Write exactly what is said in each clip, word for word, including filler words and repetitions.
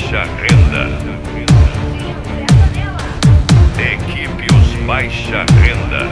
baixa renda. Equipe Os Baixa Renda.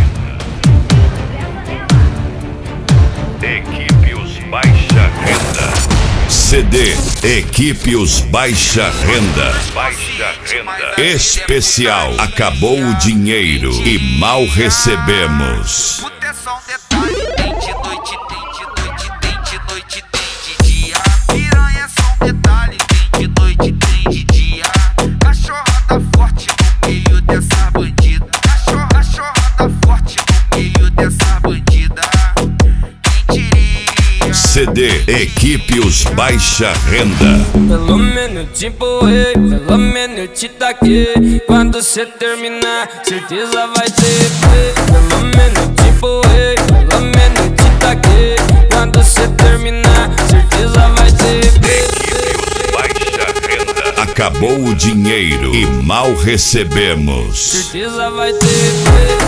Equipe Os Baixa Renda. C D Equipe Os Baixa Renda. Baixa Renda. Especial. Acabou o dinheiro e mal recebemos. Puta é só um detalhe. Tem de noite, tem de noite, tem de noite, tem de dia. Piranha é só um detalhe. Tem de noite, tem de dia. Cachorrada forte no meio dessa bandida. Cachorra, cachorrada forte no meio dessa bandida. Quem diria? C D Equipe Os Baixa Renda. Pelo menos te empurrei, pelo menos eu te taquei. Quando cê terminar, certeza vai ter play. Pelo menos te empurrei, pelo menos eu te taquei. Quando cê terminar, certeza vai ter play. Equipe Os Baixa Renda. Acabou o dinheiro e mal recebemos. Certeza vai ter play.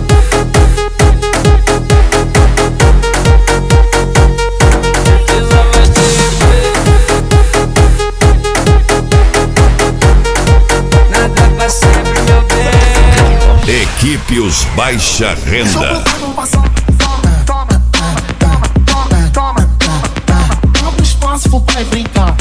Equipe Os Baixa Renda. Abre espaço pro pai brincar.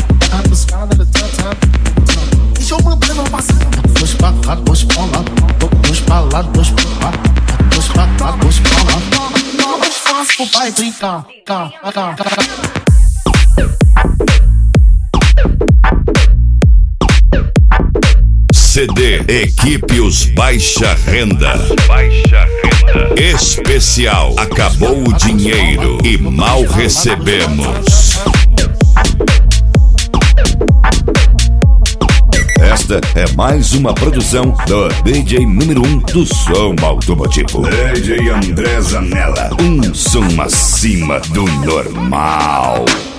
Deixa eu mandar não passar. Dois pra cá, dois pra lá. Dois pra lá, dois pra lá. Dois pra cá, dois pra lá. Abre espaço pro pai brincar. Cá, cá, cá. C D Equipe Os Baixa Renda. Baixa Renda. Especial. Acabou o dinheiro e mal recebemos. Esta é mais uma produção do D J número um do som automotivo. D J André Zanella. Um som acima do normal.